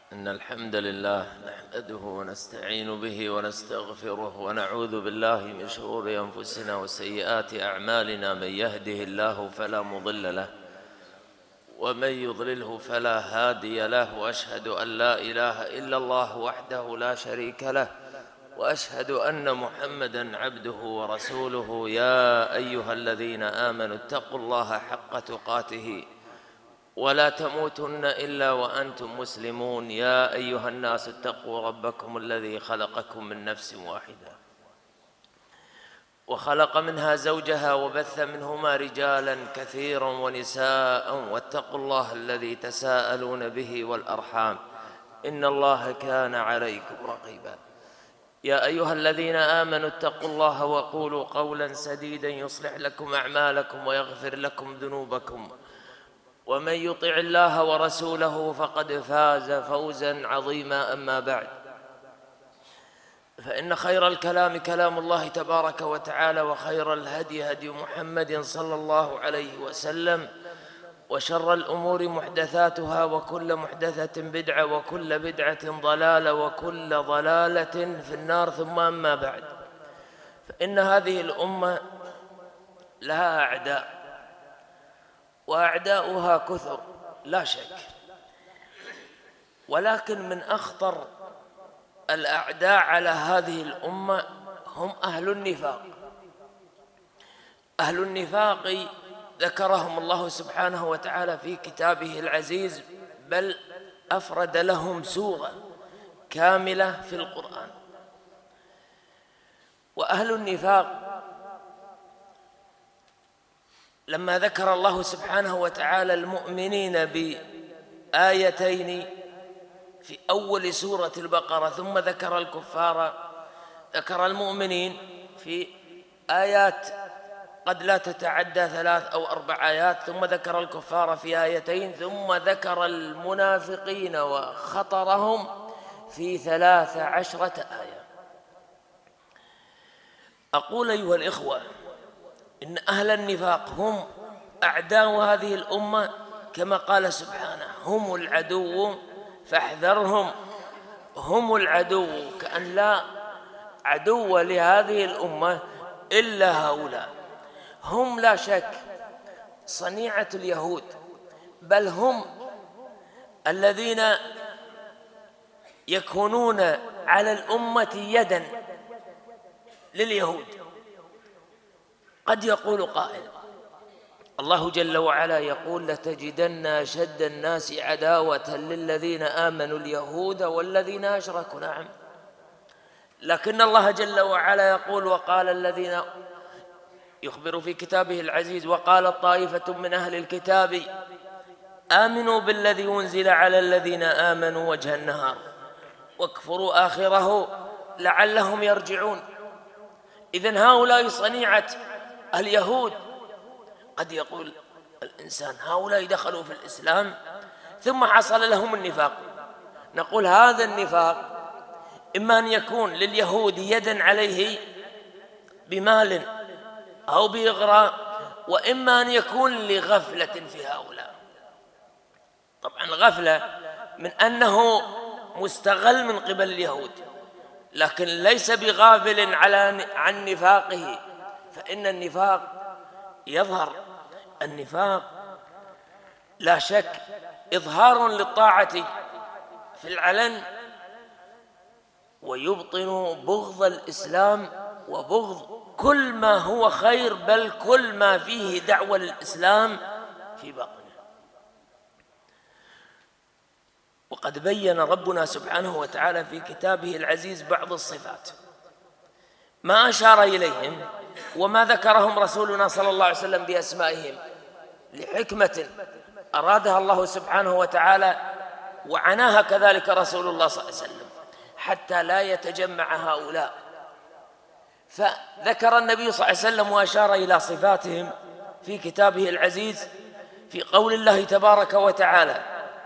إن الحمد لله نحمده ونستعين به ونستغفره ونعوذ بالله من شرور أنفسنا وسيئات أعمالنا. من يهده الله فلا مضل له ومن يضلله فلا هادي له، وأشهد أن لا إله إلا الله وحده لا شريك له، وأشهد أن محمدًا عبده ورسوله. يا أيها الذين آمنوا اتقوا الله حق تقاته ولا تموتن إلا وأنتم مسلمون. يا أيها الناس اتقوا ربكم الذي خلقكم من نفس واحدة وخلق منها زوجها وبث منهما رجالا كثيرا ونساء، واتقوا الله الذي تساءلون به والأرحام إن الله كان عليكم رقيبا. يا أيها الذين آمنوا اتقوا الله وقولوا قولا سديدا يصلح لكم أعمالكم ويغفر لكم ذنوبكم، ومن يطع الله ورسوله فقد فاز فوزا عظيما. أما بعد، فإن خير الكلام كلام الله تبارك وتعالى، وخير الهدي هدي محمد صلى الله عليه وسلم، وشر الأمور محدثاتها، وكل محدثة بدعة، وكل بدعة ضلالة، وكل ضلالة في النار. ثم أما بعد، فإن هذه الأمة لها أعداء، وأعداؤها كثر لا شك، ولكن من أخطر الأعداء على هذه الأمة هم أهل النفاق. أهل النفاق ذكرهم الله سبحانه وتعالى في كتابه العزيز، بل أفرد لهم سورة كاملة في القرآن. وأهل النفاق لما ذكر الله سبحانه وتعالى المؤمنين بآيتين في أول سورة البقرة، ثم ذكر الكفار، ذكر المؤمنين في آيات قد لا تتعدى 3 أو 4 آيات، ثم ذكر الكفار في آيتين، ثم ذكر المنافقين وخطرهم في 13 آية. أقول أيها الإخوة، إن أهل النفاق هم أعداء هذه الأمة، كما قال سبحانه: هم العدو فاحذرهم. هم العدو، كأن لا عدو لهذه الأمة إلا هؤلاء. هم لا شك صنيعة اليهود، بل هم الذين يكونون على الأمة يداً لليهود. قد يقول قائل: الله جل وعلا يقول: لتجدن أشد الناس عداوة للذين آمنوا اليهود والذين أشركوا. نعم، لكن الله جل وعلا يقول: وقال الذين، يخبر في كتابه العزيز: وقال طائفة من أهل الكتاب آمنوا بالذي أنزل على الذين آمنوا وجه النهار واكفروا آخره لعلهم يرجعون. إذن هؤلاء صنيعة اليهود. قد يقول الإنسان: هؤلاء دخلوا في الإسلام ثم حصل لهم النفاق. نقول: هذا النفاق إما أن يكون لليهود يداً عليه بمال أو بإغراء، وإما أن يكون لغفلة في هؤلاء. طبعاً غفلة من أنه مستغل من قبل اليهود، لكن ليس بغافل عن نفاقه، فإن النفاق يظهر. النفاق لا شك إظهار للطاعة في العلن، ويبطن بغض الإسلام وبغض كل ما هو خير، بل كل ما فيه دعوة للإسلام في باطنه. وقد بين ربنا سبحانه وتعالى في كتابه العزيز بعض الصفات ما أشار إليهم وما ذكرهم رسولنا صلى الله عليه وسلم بأسمائهم لحكمة أرادها الله سبحانه وتعالى، وعناها كذلك رسول الله صلى الله عليه وسلم حتى لا يتجمع هؤلاء. فذكر النبي صلى الله عليه وسلم وأشار إلى صفاتهم في كتابه العزيز في قول الله تبارك وتعالى: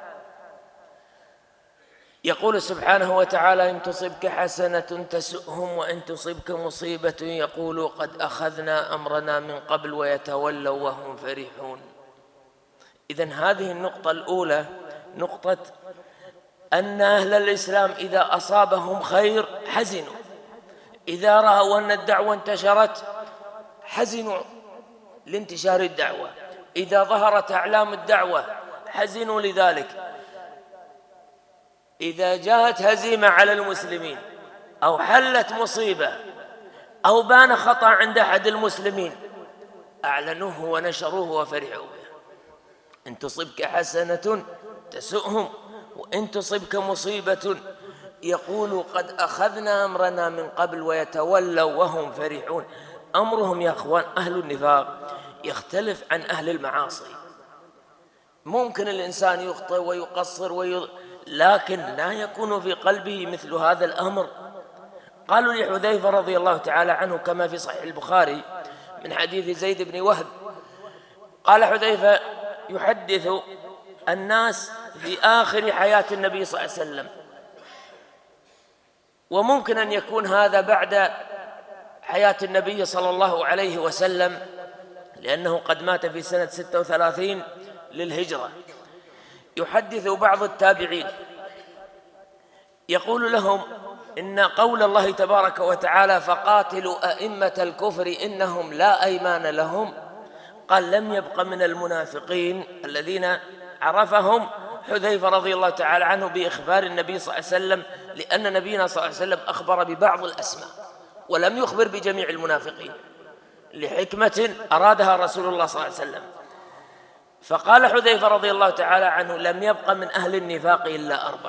يقول سبحانه وتعالى: إن تصبك حسنة تسؤهم وإن تصبك مصيبة يقولوا قد أخذنا أمرنا من قبل ويتولوا وهم فرحون. إذن هذه النقطة الأولى نقطة أن أهل الإسلام إذا أصابهم خير حزنوا، إذا رأوا أن الدعوة انتشرت حزنوا لانتشار الدعوة، إذا ظهرت أعلام الدعوة حزنوا لذلك، إذا جاءت هزيمة على المسلمين أو حلت مصيبة أو بان خطأ عند أحد المسلمين أعلنوه ونشروه وفرحوا به. إن تصبك حسنة تسؤهم، وإن تصبك مصيبة يقولوا قد أخذنا أمرنا من قبل ويتولوا وهم فرحون. أمرهم يا أخوان أهل النفاق يختلف عن أهل المعاصي. ممكن الإنسان يخطئ ويقصر لكن لا يكون في قلبه مثل هذا الأمر. قالوا لحذيفة رضي الله تعالى عنه كما في صحيح البخاري من حديث زيد بن وهب، قال حذيفة يحدث الناس في آخر حياة النبي صلى الله عليه وسلم، وممكن أن يكون هذا بعد حياة النبي صلى الله عليه وسلم، لأنه قد مات في سنة 36 للهجرة. يحدث بعض التابعين يقول لهم إن قول الله تبارك وتعالى فقاتلوا أئمة الكفر إنهم لا أيمان لهم، قال لم يبق من المنافقين الذين عرفهم حذيفة رضي الله تعالى عنه بإخبار النبي صلى الله عليه وسلم، لأن نبينا صلى الله عليه وسلم أخبر ببعض الأسماء ولم يخبر بجميع المنافقين لحكمة أرادها رسول الله صلى الله عليه وسلم. فقال حذيفة رضي الله تعالى عنه لم يبق من أهل النفاق إلا 4،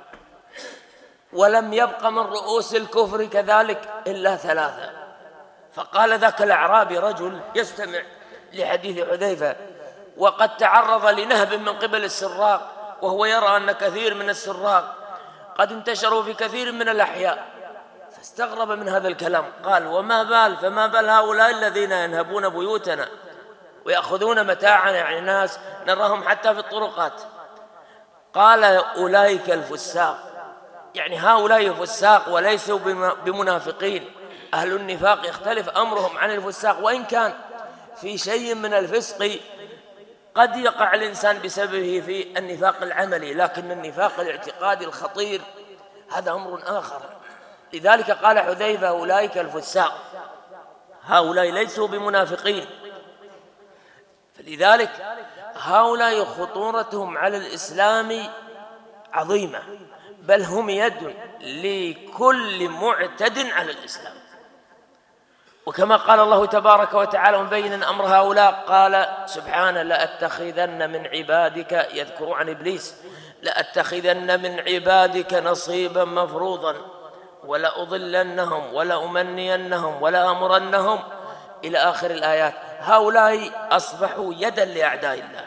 ولم يبق من رؤوس الكفر كذلك إلا 3. فقال ذاك الأعرابي رجل يستمع لحديث حذيفة وقد تعرض لنهب من قبل السراق، وهو يرى أن كثير من السراق قد انتشروا في كثير من الأحياء، فاستغرب من هذا الكلام. قال فما بال هؤلاء الذين ينهبون بيوتنا ويأخذون متاعنا، يعني ناس نراهم حتى في الطرقات. قال أولئك الفساق، يعني هؤلاء فساق وليسوا بمنافقين. أهل النفاق يختلف أمرهم عن الفساق، وإن كان في شيء من الفسق قد يقع الإنسان بسببه في النفاق العملي، لكن النفاق الاعتقادي الخطير هذا أمر آخر. لذلك قال حذيفة أولئك الفساق، هؤلاء ليسوا بمنافقين. فلذلك هؤلاء خطورتهم على الإسلام عظيمة، بل هم يد لكل معتد على الإسلام. وكما قال الله تبارك وتعالى مبينا أمر هؤلاء قال سبحانه لأتخذن من عبادك، يذكر عن إبليس، لأتخذن من عبادك نصيبا مفروضا ولأضلنهم ولأمنينهم ولأمرنهم إلى آخر الآيات. هؤلاء أصبحوا يدا لأعداء الله.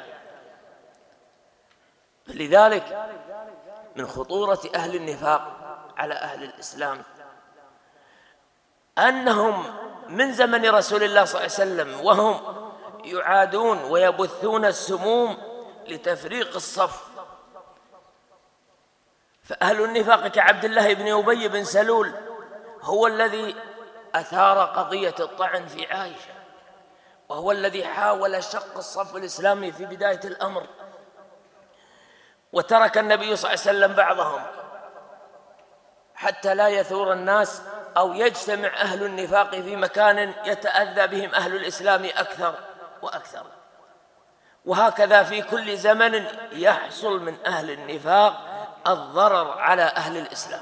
لذلك من خطورة أهل النفاق على أهل الإسلام أنهم من زمن رسول الله صلى الله عليه وسلم وهم يعادون ويبثون السموم لتفريق الصف. فأهل النفاق كعبد الله بن أبي بن سلول هو الذي أثار قضية الطعن في عائشة، وهو الذي حاول شق الصف الإسلامي في بداية الأمر، وترك النبي صلى الله عليه وسلم بعضهم حتى لا يثور الناس أو يجتمع أهل النفاق في مكان يتأذى بهم أهل الإسلام أكثر وأكثر. وهكذا في كل زمن يحصل من أهل النفاق الضرر على أهل الإسلام.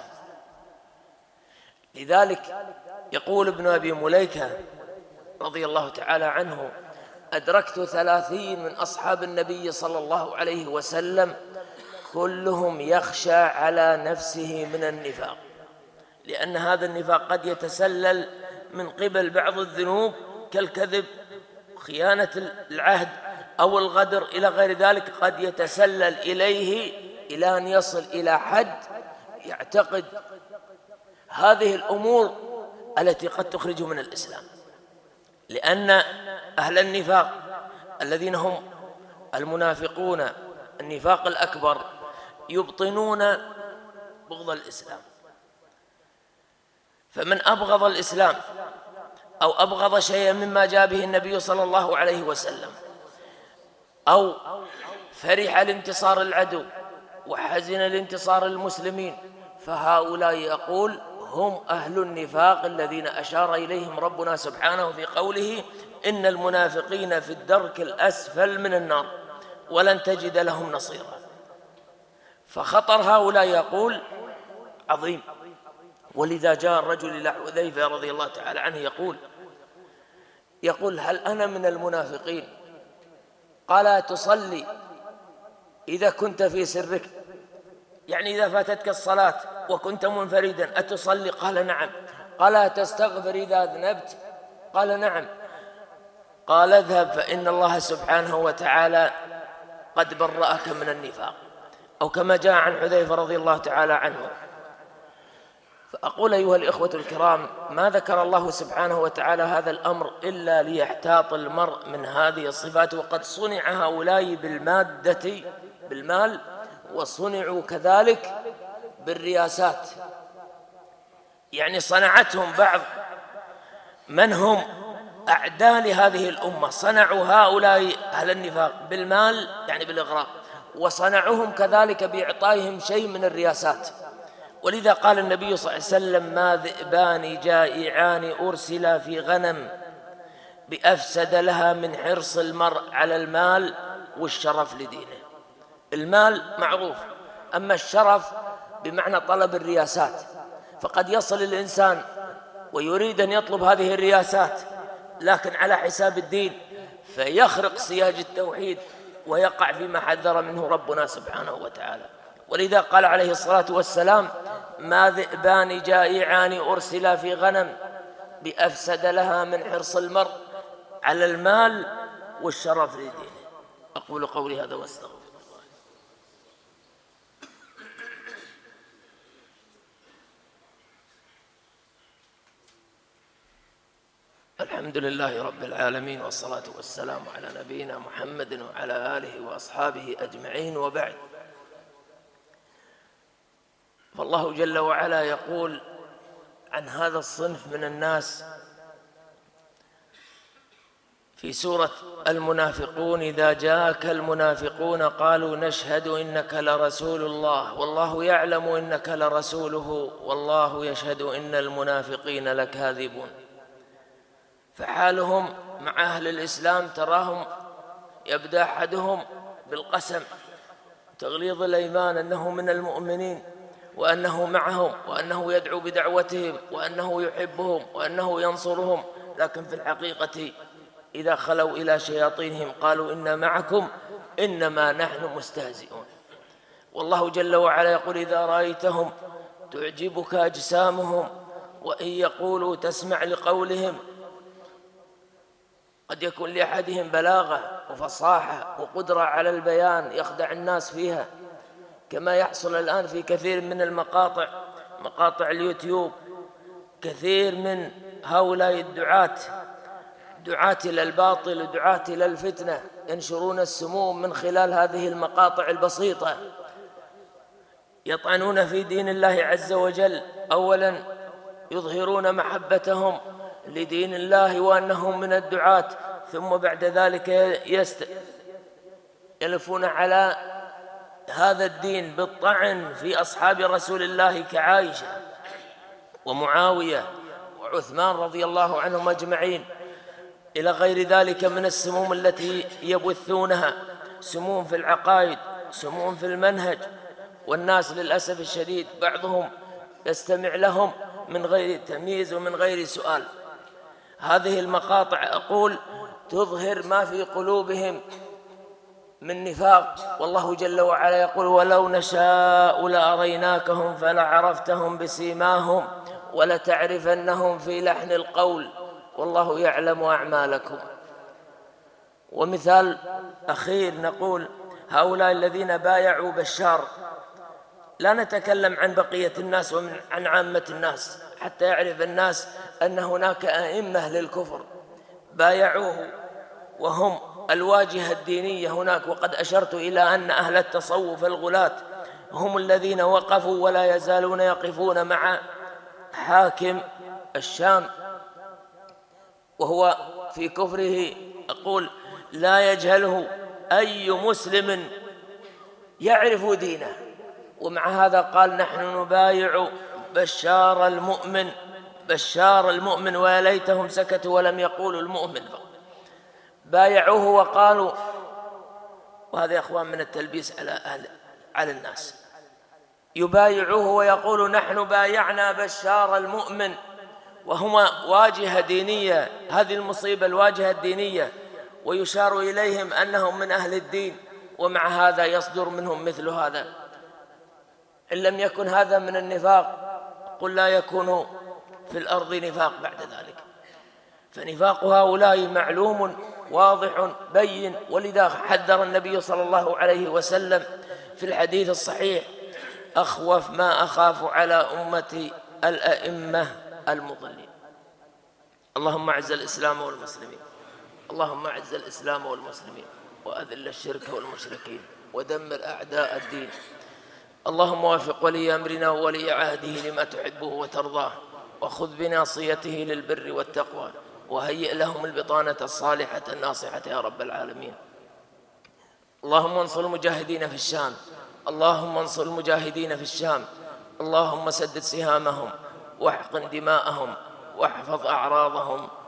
لذلك يقول ابن أبي مليكة رضي الله تعالى عنه أدركت 30 من أصحاب النبي صلى الله عليه وسلم كلهم يخشى على نفسه من النفاق، لأن هذا النفاق قد يتسلل من قبل بعض الذنوب كالكذب، خيانة العهد أو الغدر إلى غير ذلك، قد يتسلل إليه إلى أن يصل إلى حد يعتقد هذه الأمور التي قد تخرجه من الإسلام. لأن أهل النفاق الذين هم المنافقون النفاق الأكبر يبطنون بغض الإسلام. فمن أبغض الإسلام أو أبغض شيئا مما جاء به النبي صلى الله عليه وسلم، أو فرح لانتصار العدو، وحزن لانتصار المسلمين، فهؤلاء يقول هم أهل النفاق الذين أشار إليهم ربنا سبحانه في قوله إن المنافقين في الدرك الأسفل من النار ولن تجد لهم نصيرا. فخطر هؤلاء يقول عظيم. ولذا جاء الرجل إلى حذيفة رضي الله تعالى عنه يقول هل أنا من المنافقين؟ قال تصلي إذا كنت في سرك، يعني إذا فاتتك الصلاة وكنت منفردا أتصلي؟ قال نعم. قال تستغفر إذا أذنبت؟ قال نعم. قال اذهب فإن الله سبحانه وتعالى قد برأك من النفاق، أو كما جاء عن حذيفة رضي الله تعالى عنه. فأقول أيها الإخوة الكرام، ما ذكر الله سبحانه وتعالى هذا الأمر إلا ليحتاط المرء من هذه الصفات. وقد صنع هؤلاء بالمال، وصنعوا كذلك بالرياسات، يعني صنعتهم بعض من هم أعداء لهذه الأمة، صنعوا هؤلاء أهل النفاق بالمال يعني بالإغراء، وصنعوهم كذلك بإعطائهم شيء من الرياسات. ولذا قال النبي صلى الله عليه وسلم ما ذئبان جائعان أرسلا في غنم بأفسد لها من حرص المرء على المال والشرف لدينه. المال معروف، أما الشرف بمعنى طلب الرياسات، فقد يصل الإنسان ويريد أن يطلب هذه الرياسات لكن على حساب الدين، فيخرق سياج التوحيد ويقع فيما حذر منه ربنا سبحانه وتعالى. ولذا قال عليه الصلاة والسلام ما ذئبان جائعان أرسلا في غنم بأفسد لها من حرص المرء على المال والشرف لدينه. أقول قولي هذا واستغفر الله. الحمد لله رب العالمين، والصلاة والسلام على نبينا محمد وعلى آله وأصحابه أجمعين، وبعد. فالله جل وعلا يقول عن هذا الصنف من الناس في سورة المنافقون إذا جاءك المنافقون قالوا نشهد إنك لرسول الله والله يعلم إنك لرسوله والله يشهد إن المنافقين لكاذبون. فحالهم مع أهل الإسلام تراهم يبدأ أحدهم بالقسم تغليظ الأيمان أنه من المؤمنين وأنه معهم وأنه يدعو بدعوتهم وأنه يحبهم وأنه ينصرهم، لكن في الحقيقة إذا خلوا إلى شياطينهم قالوا إنا معكم إنما نحن مستهزئون. والله جل وعلا يقول إذا رأيتهم تعجبك أجسامهم وإن يقولوا تسمع لقولهم. قد يكون لأحدهم بلاغة وفصاحة وقدرة على البيان يخدع الناس فيها، كما يحصل الآن في كثير من مقاطع اليوتيوب. كثير من هؤلاء دعاة إلى الباطل ودعاة إلى الفتنة ينشرون السموم من خلال هذه المقاطع البسيطة، يطعنون في دين الله عز وجل. أولا يظهرون محبتهم لدين الله وأنهم من الدعاة، ثم بعد ذلك يلفون على هذا الدين بالطعن في أصحاب رسول الله كعائشة ومعاوية وعثمان رضي الله عنهم أجمعين، إلى غير ذلك من السموم التي يبثونها، سموم في العقائد، سموم في المنهج. والناس للأسف الشديد بعضهم يستمع لهم من غير تمييز ومن غير سؤال. هذه المقاطع أقول تظهر ما في قلوبهم من نفاق، والله جل وعلا يقول ولو نشاء لأريناكهم فلعرفتهم بسيماهم ولتعرفنهم في لحن القول والله يعلم أعمالكم. ومثال أخير نقول هؤلاء الذين بايعوا بشار، لا نتكلم عن بقية الناس وعن عامة الناس، حتى يعرف الناس أن هناك أئمة للكفر بايعوه وهم الواجهة الدينية هناك. وقد أشرت إلى أن أهل التصوف الغلاة هم الذين وقفوا ولا يزالون يقفون مع حاكم الشام وهو في كفره. أقول لا يجهله أي مسلم يعرف دينه ومع هذا قال نحن نبايع بشار المؤمن ويا ليتهم سكتوا ولم يقولوا المؤمن. بايعوه وقالوا، وهذا يا أخوان من التلبيس على الناس، يبايعوه ويقول نحن بايعنا بشار المؤمن، وهما واجهة دينية، هذه المصيبة الواجهة الدينية، ويشار إليهم أنهم من أهل الدين، ومع هذا يصدر منهم مثل هذا. إن لم يكن هذا من النفاق قل لا يكون في الأرض نفاق بعد ذلك. فنفاق هؤلاء معلوم واضح بين، ولذا حذر النبي صلى الله عليه وسلم في الحديث الصحيح: أخوف ما أخاف على أمتي الأئمة المضلين. اللهم أعز الإسلام والمسلمين، اللهم أعز الإسلام والمسلمين، وأذل الشرك والمشركين، ودمر أعداء الدين. اللهم وفق ولي أمرنا وولي عهده لما تحبه وترضاه، وخذ بناصيته للبر والتقوى، وهيئ لهم البطانة الصالحة الناصحة يا رب العالمين. اللهم انصر المجاهدين في الشام، اللهم انصر المجاهدين في الشام، اللهم سدد سهامهم واحقن دماءهم واحفظ أعراضهم